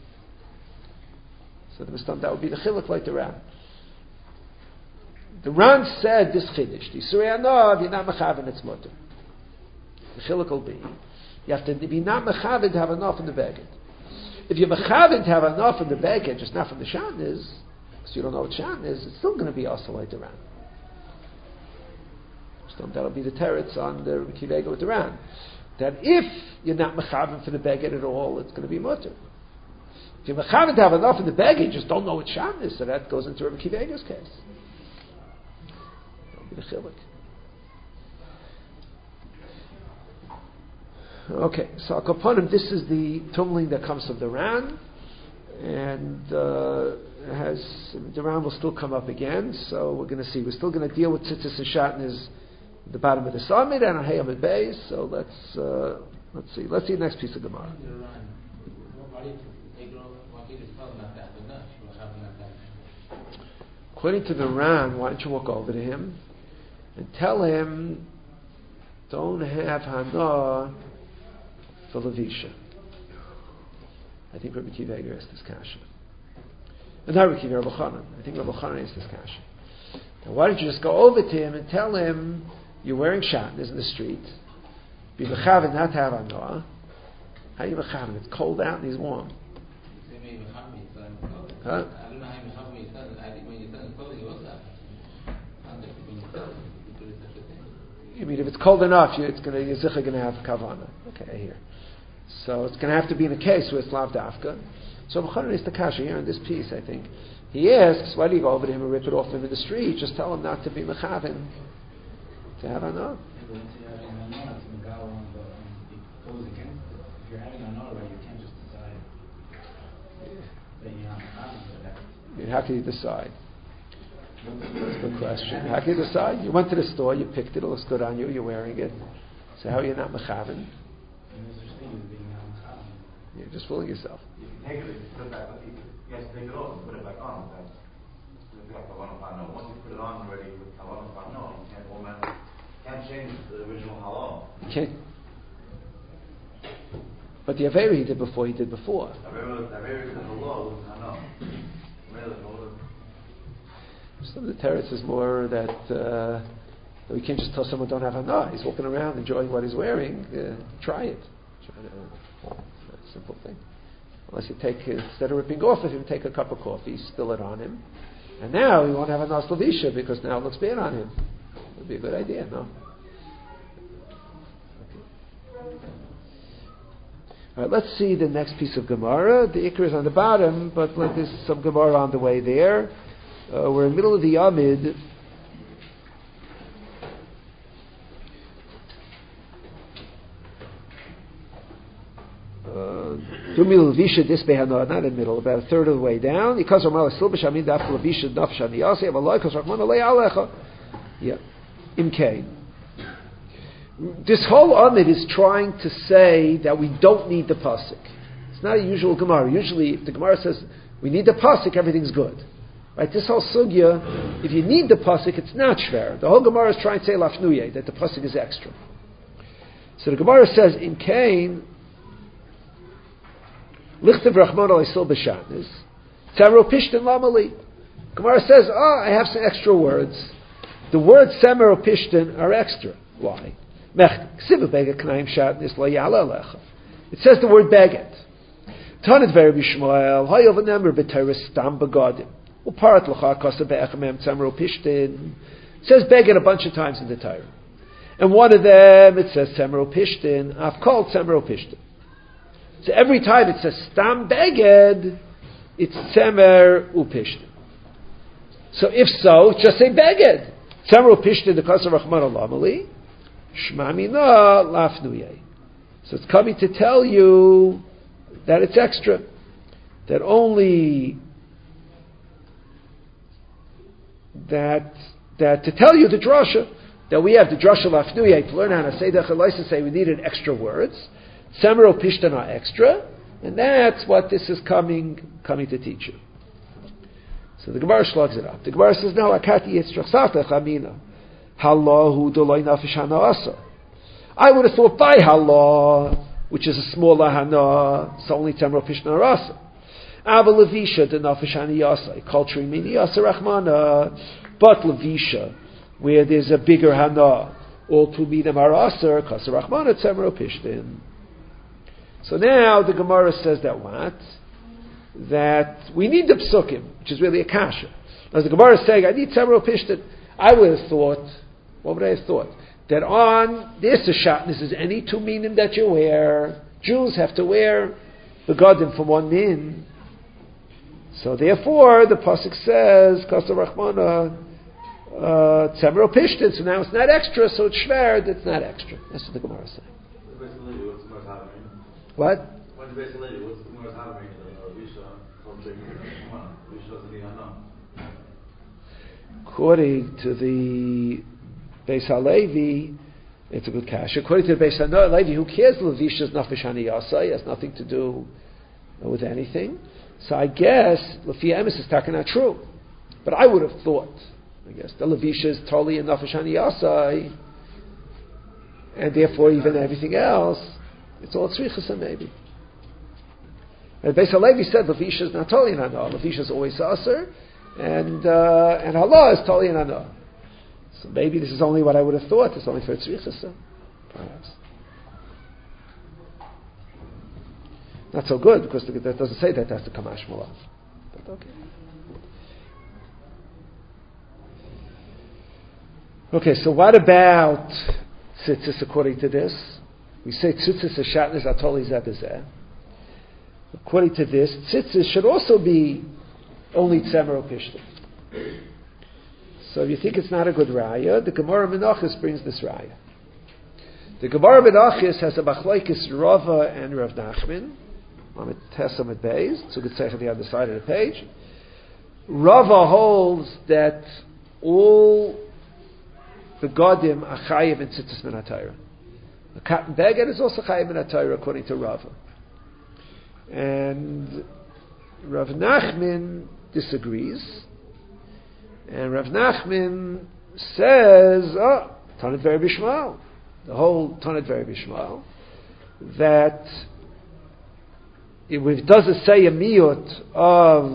So the Mustam, that would be the chiluk like the Ran. The Ran said this chiddush. The Yisrei Hanah, you're not Mechavin, it's mutter. The chiluk will be, you have to be not Mechavin to have enough in the baguette. If you're Mechavin to have enough in the baguette, just not from the Shatnez, because you don't know what Shatnez, it's still going to be also like the Ran. So that'll be the teretz on the Rabbi Kiva Eger with the Ran. That if you're not Mechavin for the baguette at all, it's going to be mutter. If you're Mechavin to have enough in the baguette, you just don't know what Shatnez, so that goes into Rabbi Kiva Eger's case. That'll be the chiluk. Okay, so Akaponim, this is the tumling that comes from the Ran, and uh, has the Ran will still come up again. So we're going to see. We're still going to deal with tzitzis and shatnez at the bottom of the summit and on Hayam and Beis. So let's uh, let's see. Let's see the next piece of Gemara. According to the Ran, why don't you walk over to him and tell him, don't have Hana for Levisha. I think Rabbi Kiva Eger asked this kasha. And not Rabbi Kiva, Rabbi Chanan. I think Rabbi Chanan asked this kasha. Now why don't you just go over to him and tell him you're wearing shatnez in the street, be mechavin not to have Hana. How are you mechavin? It's cold out and he's warm. Huh? I mean, if it's cold enough, you, it's going to, you're going to have kavana. Okay, I hear. So it's going to have to be in a case where it's lav dafka. So B'chanan is the kasha here in this piece, I think. He asks, why do you go over to him and rip it off him in the street? Just tell him not to be mechavin, to have anah. If you're having anah, right, you can't just decide that you're not mechavin. I mean, how can you decide? That's a good question. How can you decide? You went to the store, you picked it, it looks good on you, you're wearing it. So how are you not mechaven? You're just fooling yourself. You can take it, you put it back, you have to take it off and put it back on. That's like kavanah pano. Once you put it on already with kavanah pano, you can't automatically, can't change the original halal. You can't. But the Avera he did before he did before. Avera is halal with hano. Some of the teretz is more that uh, we can't just tell someone don't have hana. He's walking around enjoying what he's wearing. Uh, try it. Try it. It's a simple thing. Unless you take, instead of ripping off of him, take a cup of coffee, spill it on him. And now he won't have a nas lavisha because now it looks bad on him. It would be a good idea, no? All right, let's see the next piece of Gemara. The Iker is on the bottom, but like there's some Gemara on the way there. Uh, we're in the middle of the Yamid. Levisha Disbehana, not in the middle, about a third of the way down. Because Ramal Silbish Amin Daf Levisha Nafshan Yasi have a like because Rahman Alei Alecha. Yeah. Imkain. This whole Amid is trying to say that we don't need the pasuk. It's not a usual Gemara. Usually, if the Gemara says we need the pasuk, everything's good. Right? This whole sugya, if you need the pasuk, it's not shver. The whole Gemara is trying to say lafnuye, that the pasuk is extra. So the Gemara says in Cain, lichtav Rahman Alaisil b'shatnis, tzaro pishtin lamali. Gemara says, oh, I have some extra words. The words semer or pishtin are extra. Why? It says the word beged. Tanit very b'shmoel, hayav anemer b'teres stam begadim. Uparat l'cha kasa be'echamem tzemro pishtin. It says beged a bunch of times in the Torah. And one of them, it says tzemro pishtin. I've called tzemro pishtin. So every time it says stam beged, it's tzemer upishtin. So if so, just say beged. Tzemro pishtin the kasa rachman alamali. Shmamina lafnuye. So it's coming to tell you that it's extra. That only that that to tell you the drasha that we have the drasha lafnuye to learn how to say the chalaisa say we needed extra words. Semero pishtan are extra, and that's what this is coming coming to teach you. So the Gemara slugs it up. The Gemara says, no, akati yitzrachsata chamina. Halahu doloi nafish hana. I would have thought by halah, which is a smaller hana, it's only temro pishna rasa. Ava levisha de nafish hana yasa, culture mini yasa rachmana. But levisha, where there's a bigger hana, all to be them arasa, kasa rachmana temro pishtin. So now the Gemara says that what? That we need the psukim, which is really a kasha. As the Gemara is saying, I need temro pishtin. I would have thought, what would I have thought? That on this shatnez is any two minim that you wear. Jews have to wear begadim from one min. So therefore, the pasuk says, Kasa Rachmana, Tzemro Pishtin. So now it's not extra, so it's shver, that's not extra. That's what the Gemara is saying. What? What's basically, what's the Gemara's having? According to the Beis HaLevi, it's a good cash. According to the Beis HaLevi, who cares? Levisha's nafesh haniyasa. It has nothing to do with anything. So I guess Lefi Emes is talking not true. But I would have thought, I guess, the Levisha is totally a nafesh haniyasa, and therefore even everything else, it's all tzrichasa maybe. And Beis HaLevi said Levisha is not totally an hana. Levisha is always aser. And uh, and Allah is totally an ana. So maybe this is only what I would have thought. It's only for tzrichasa, perhaps. Not so good because that doesn't say that that's the kamash malav. But okay. Okay, so what about tzitzis according to this? We say tzitzis is shatnez atoli zebezeh. According to this, tzitzis should also be only tzemer or pishtim. So if you think it's not a good raya, the Gemara Menachos brings this raya. The Gemara Menachos has a machlokes Rava and Rav Nachman on Tesam at Beis. So good say on the other side of the page. Rava holds that all the Godim are chayiv in tzitzis min hatayra. The cotton beged is also chayiv min hatayra according to Rava. And Rav Nachman disagrees. And Rav Nachman says, oh, Tanit Veri Bishmael, the whole Tanit Veri Bishmael, that it does it say a miyut of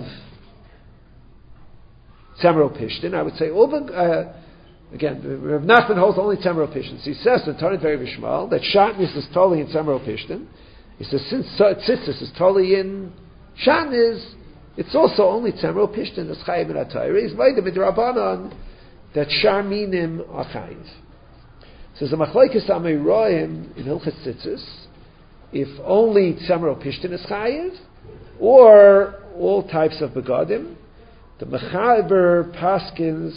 Tzemro Pishtin, I would say, uh, again, Rav Nachman holds only Tzemro Pishtin. So he says in Tanit Veri Bishmael that Shatnis is totally in Tzemro Pishtin. He says since Tzitzis is totally in Shatnis, it's also only Tzemro Pishtin that's chayiv in Atayra. He's made the midrabanan that Sharminim are chayiv. Says the Machlokes Amoraim in Hilchos Tzitzis, if only Tzemro Pishtin is chayiv, or all types of begadim, the Mechaber paskins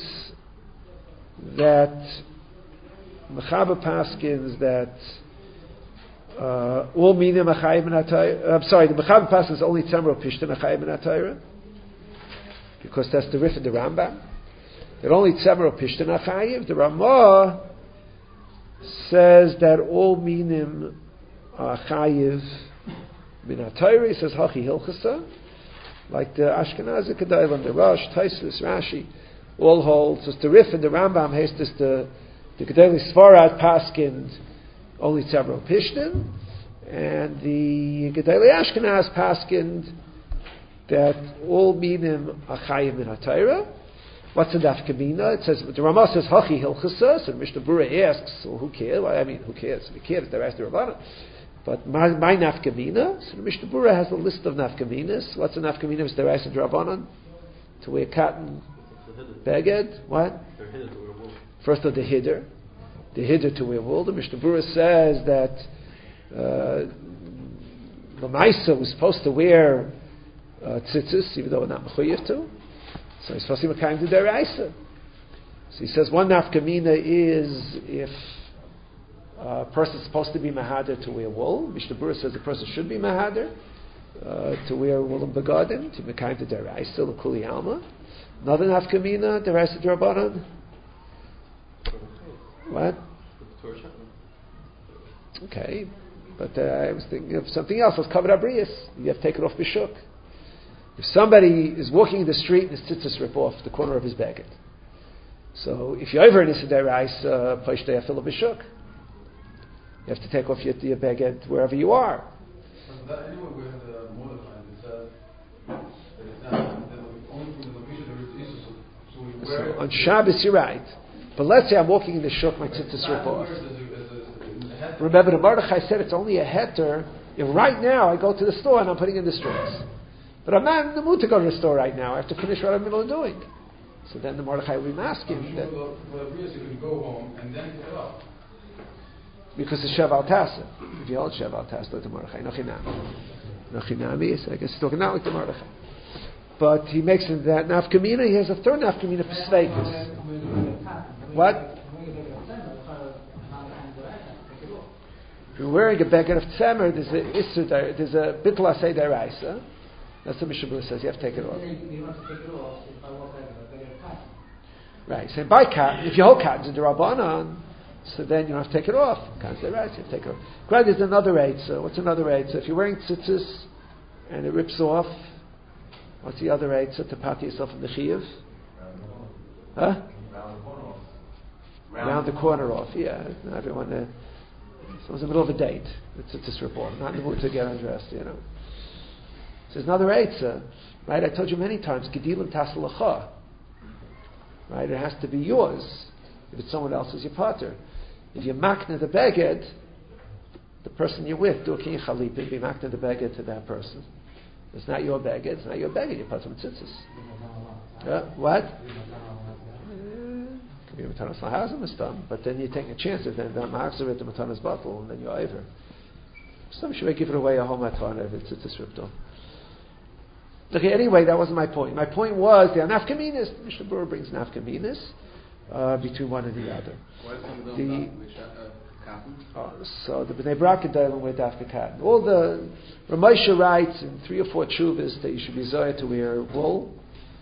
that Mechaber paskins that uh, all minim are chayiv in Atayra. I'm sorry, the Mechaber paskins only Tzemro Pishtin are chayiv in Atayra, because that's the Rif of the Rambam. That only Tzemro Pishtin are chayiv. The Ramah says that all minim are chayiv min hatayra. He says hachi hilchasa, like the Ashkenazi Kedailam, the Rosh, Taisus, Rashi, all hold. So it's the Rif and the Rambam has this the the Gedali Svarad paskind only Tzemro Pishtin, and the Gedali Ashkenaz paskind that all minim are chayiv min hatayra. What's the nafka mina? It says the Ramah says hachi hilchasa. So Mishnah Berurah asks, well, who cares? Well, I mean, who cares? Who cares? The rest of the Rabbana. But my, my nafka mina. So the Mishnah Berurah has a list of nafka minas. What's the nafka mina? Is the rest of the Rabbanan to wear cotton beged? What? First of the hidder, the hidder to wear wool. The Mishnah Berurah says that the Maisa was supposed to wear uh, tzitzis, even though we're not mechuyev to. So he's supposed to be Mekayim to Deraisa. So he says one nafkamina is if a person is supposed to be Mahader to wear wool. Mishnah Berurah says the person should be Mahader uh, to wear wool and begadim, to be Mekayim to Deraisa, l'kuli alma. Another nafkamina, Deraisa D'Rabbanan. What? Okay, but uh, I was thinking of something else. Let's cover Abrius. You have to take it off Bishuk. If somebody is walking in the street and his tzitzis rip off the corner of his baguette, so if you're over in Isiderais, uh, Paishtei Afilu B'Shuk, you have to take off your, your baguette wherever you are. So that anyway we have the modified. It says that it's not that only from the location there is Isus. So we wear So it. on Shabbos, you're right. But let's say I'm walking in the shuk, my tzitzis rip off. Remember, the Mordechai said it's only a heter if right now I go to the store and I'm putting in the strings. But I'm not in the mood to go to the store right now. I have to finish what I'm in the middle of doing. So then the Mordechai will be asking that. Well, you can go home and then take it off. Because it's Shev al Tasa. If you hold Shev al Tasa, like the Mordechai, no chinami. No chinami, so I guess he's talking not like the Mordechai. But he makes it that nafkamina, he has a third nafkamina, Pesvekis. What? If you're wearing a beggar of Tzemer, there's a there's a bittul asay deraisa. That's what Mishnah Berurah says. You have to take it off. You have to take it off if I walk out of a cotton. Right. So by cotton, if you hold cotton's in the Rabbanan, so then you don't have to take it off. Cotton's the right, you have to take it off. Granted, there's another rate. So what's another rate? So if you're wearing tzitzis and it rips off, what's the other rate? So to pat yourself in the chiyuv? Huh? Round the corner off. Yeah. Not everyone. Uh, so it's in the middle of a date. It's a tzitzis report. Not in the mood to get undressed. You know. So there's another eitzah, right? I told you many times, Gedilim Tasalacha. Right? It has to be yours. If it's someone else's, your pater. If you makna the beged, the person you're with, do a king chalipin, be makna the beged to that person. It's not your beged, it's not your beged, you put some tzitzis. Uh, what? Could be a matanas lahazim mistam, but then you're taking a chance of then that ma'achzer at the matanas bottle, and then you're over. Some should give it away a whole matana if it's tzitzis ripped off. Okay, anyway, that wasn't my point. My point was the nafkaminas. Mishnah Berurah brings nafkaminas uh, between one and the other. The, uh, so the Bnei Brak Gedolim wear dafka cotton. All the Ramosha writes in three or four tshuvas that you should be zoyer to wear wool.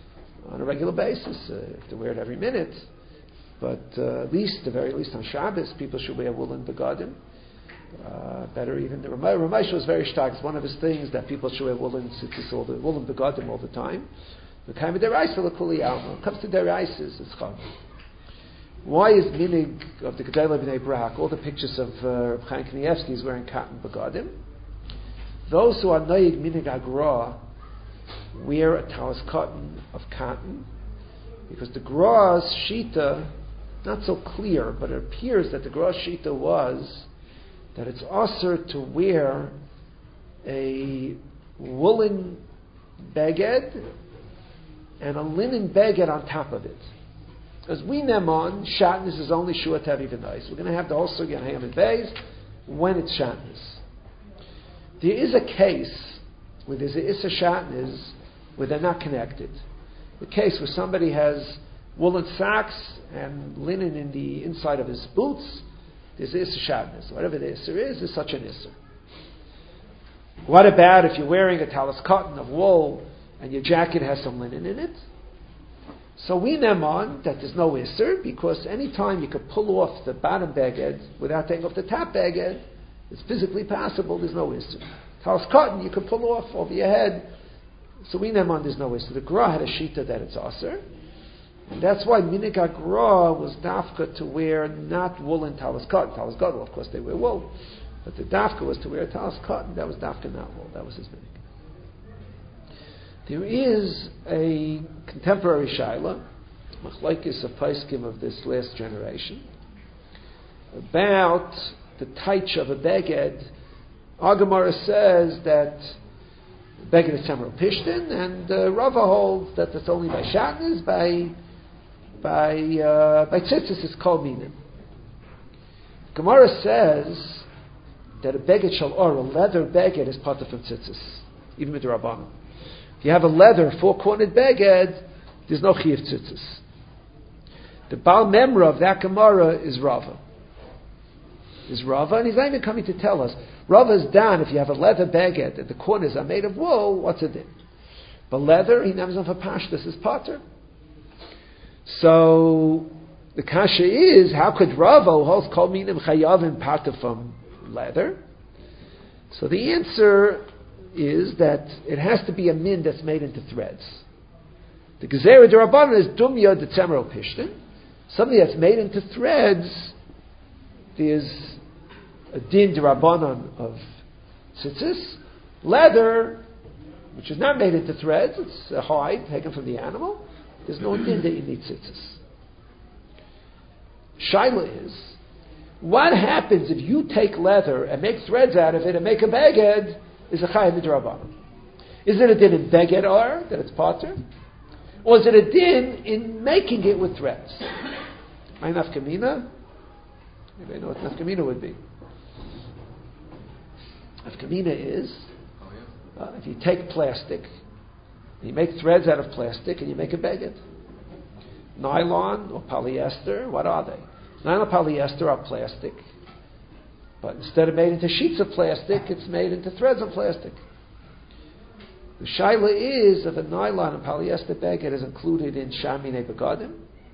on a regular basis. Uh, you have to wear it every minute. But uh, at least, the very least on Shabbos, people should wear woolen begadim. Uh, better even, the Ramesh was very stark. It's one of his things that people should wear woolen tzitzis all the woolen begadim all the time. The kind of deraisa l'kuli alma. When it comes to deraises, it's chag. Why is minig of the Gedolei Bnei Brak, all the pictures of uh, Reb Chaim Kanievsky is wearing cotton begadim? Those who are noyig minig agra wear a talis cotton of cotton, because the Gra's shita, not so clear, but it appears that the Gra's shita was that it's asur to wear a woolen beged and a linen beged on top of it. As we nemon, shatnez is only shua tavi v'nais. We're going to have the whole sugi on ham and beis when it's shatnez. There is a case where there's a issa shatnez where they're not connected. The case where somebody has woolen socks and linen in the inside of his boots, there's a issa shatnez. Whatever the issa is, is such an issa. What about if you're wearing a talis cotton of wool and your jacket has some linen in it? So we nemon that there's no isser, because any time you could pull off the bottom beged without taking off the top beged, it's physically possible, there's no isser. Talis cotton you could pull off over your head, so we nemon there's no isser. The Gra had a shita that it's aser, and that's why minig Gra was dafka to wear not woolen talis cotton. Talis cotton, of course they wear wool, but the dafka was to wear talis cotton, that was dafka not wool, that was his minig. There is a contemporary shaila, machlokes of poskim of this last generation, about the taich of a beged. Our Gemara says that beged is Samuel Pishtin, and uh, Rava holds that it's only by shatnez, by by uh, by tzitzis it's called minim. Gemara says that a beged shal or a leather beged is part of tzitzis, even with the Rabbanim. If you have a leather four-cornered beged, there's no chiyuv tzitzis. The Baal Memra of that Gemara is Rava. Is Rava, and he's not even coming to tell us. Rava's done, if you have a leather beged and the corners are made of wool, what's it in? But leather, he never for pashtus is potter. So, the kasha is, how could Rava, who holds kol minim chayavim potter from leather? So the answer is that it has to be a min that's made into threads. The Gezerah D'Rabbanan is dumya d'tzemero pishtin. Something that's made into threads, there's a din D'Rabbanan of tzitzis. Leather, which is not made into threads, it's a hide taken from the animal, there's no din that you need tzitzis. Shaila is, what happens if you take leather and make threads out of it and make a beged? Is a chayv d'Rabbanan. Is it a din in beged or that it's potter, or is it a din in making it with threads? My nafkamina. Anybody know what nafkamina would be? Nafkamina is uh, if you take plastic, and you make threads out of plastic, and you make a beged. Nylon or polyester, what are they? Nylon or polyester are plastic. But instead of made into sheets of plastic, it's made into threads of plastic. The shaila is if a nylon and polyester beged is included in shamine begadim.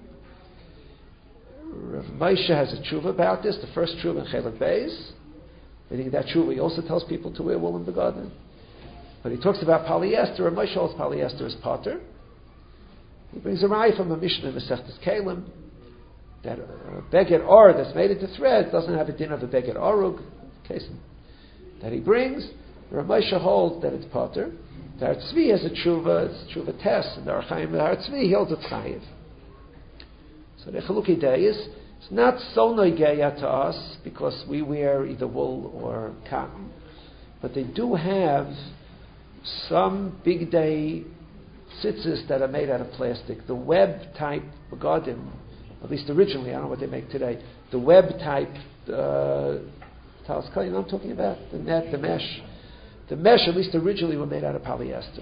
Rav Moshe has a tshuva about this, the first tshuva in Chelek Beis. Meaning that tshuva he also tells people to wear woolen begadim. But he talks about polyester, Rav Moshe holds polyester is potter. He brings a raya from a Mishnah in Masechtas Kelim, that a beged or that's made into threads doesn't have a din of a beged orug, case that he brings. The Rav Moshe holds that it's potter. The Har Tzvi has a tshuva, it's tshuva tes, and the Har Chaim, the Har Tzvi, he holds it's chayiv. So the Chalukei Deis, it's not so noigeya to us because we wear either wool or cotton, but they do have some big day tzitzis that are made out of plastic. The web type begadim, at least originally, I don't know what they make today, the web type, uh, talis kol, you know what I'm talking about? The net, the mesh. The mesh, at least originally, were made out of polyester.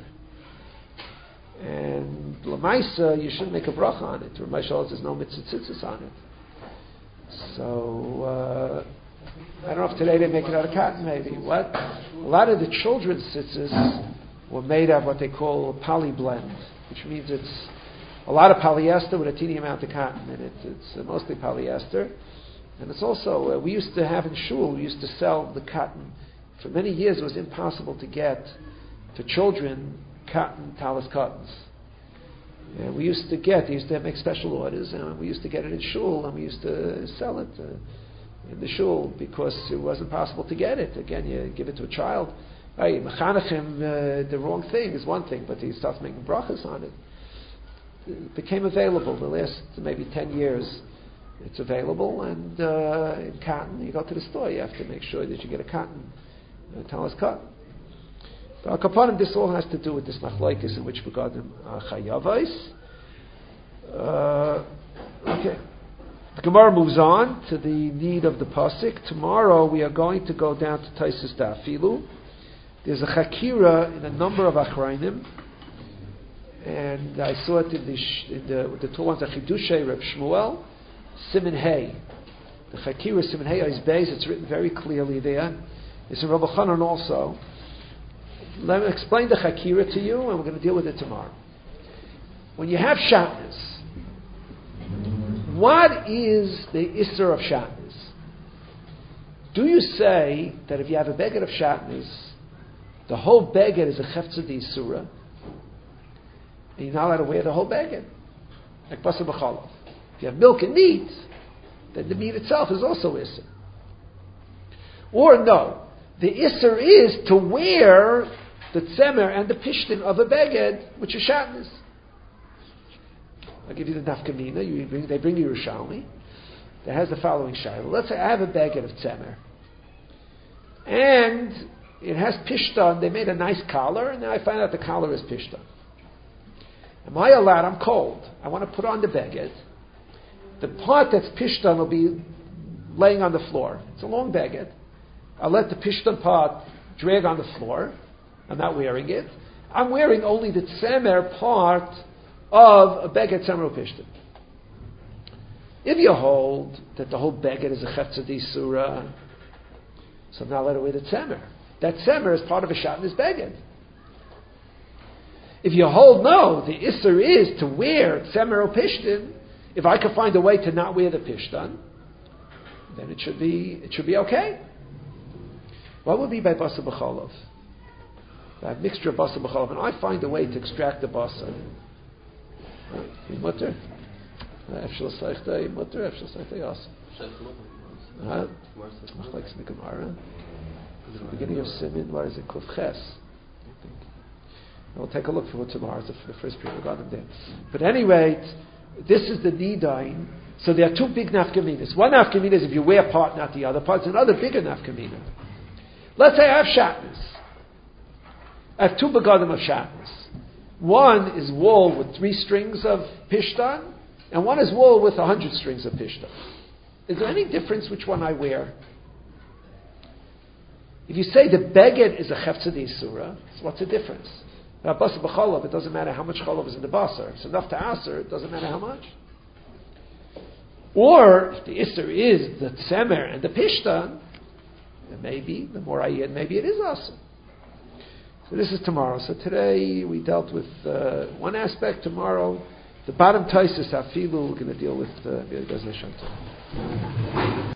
And Lamaisa, you shouldn't make a bracha on it. Ramesh holds there's no mitzvah tzitzis on it. So, uh, I don't know if today they make it out of cotton, maybe. What? A lot of the children's tzitzis were made out of what they call a poly blend, which means it's a lot of polyester with a teeny amount of cotton in it. It's uh, mostly polyester. And it's also, uh, we used to have in shul, we used to sell the cotton. For many years it was impossible to get, for children, cotton, talis cottons. And we used to get, they used to make special orders, and we used to get it in shul, and we used to sell it uh, in the shul, because it wasn't possible to get it. Again, you give it to a child. Hey, mechanechim, uh, the wrong thing is one thing, but he starts making brachas on it. It became available the last maybe ten years. It's available, and uh, in cotton, you go to the store, you have to make sure that you get a cotton, uh, talis cotton. So, al kapanim, this all has to do with this machlokes in which begadim are chayavos. Uh, okay. The Gemara moves on to the need of the pasuk. Tomorrow we are going to go down to Taisus Da'afilu. There's a chakira in a number of achrayim, and I saw it in the sh- in the, the two ones, the Chidushei Reb Shmuel, Siman Hey. The chakira Siman Hey is based. It's written very clearly there. It's in Rabbi Chanan also. Let me explain the chakira to you, and we're going to deal with it tomorrow. When you have shatnez, what is the isser of shatnez? Do you say that if you have a beged of shatnez, the whole beged is a cheftzah d'isura, and you're not allowed to wear the whole beged, like basar b'chalov? If you have milk and meat, then the meat itself is also isser. Or no, the isser is to wear the tzemer and the pishtin of a beged, which is shatnez. I'll give you the nafkamina. You bring, they bring you Yerushalmi. That has the following shayla. Let's say I have a beged of tzemer, and it has pishtan. They made a nice collar, and now I find out the collar is pishtan. Am I allowed? I'm cold. I want to put on the beged. The part that's pishtan will be laying on the floor. It's a long beged. I'll let the pishtan part drag on the floor. I'm not wearing it. I'm wearing only the tzemer part of a beged tzemer pishtan. If you hold that the whole beged is a cheftzah d'isura, so I'm not allowed to wear the tzemer. That tzemer is part of a shatnez beged. If you hold no, the isser is to wear tzemer or pishtan. If I could find a way to not wear the pishtan, then it should be it should be okay. What would be by basar b'chalov? I have mixture of basar b'chalov, and I find a way to extract the basar. Mutter, efshel seichtei mutter, efshel seichtei yas. Huh? Like the Gemara. At the beginning of Simin, what is it? Kuf Ches. We'll take a look for tomorrow. It's the first period. We got them there. But anyway, this is the nidain. So there are two big nafkaminas. One nafkamina is if you wear part, not the other part. It's another bigger nafkamina. Let's say I have shatnez. I have two begadim of shatnez. One is wool with three strings of pishtan, and one is wool with a hundred strings of pishtan. Is there any difference which one I wear? If you say the beged is a cheftzah d'isura, so what's the difference? Now, basar b'cholov, it doesn't matter how much cholov is in the basar. It's enough to aser, it doesn't matter how much. Or, if the isser is the tzemer and the pishtan, then maybe, the more I eat, maybe it is aser. So this is tomorrow. So today we dealt with uh, one aspect. Tomorrow, the bottom taisus afilu, we're going to deal with uh,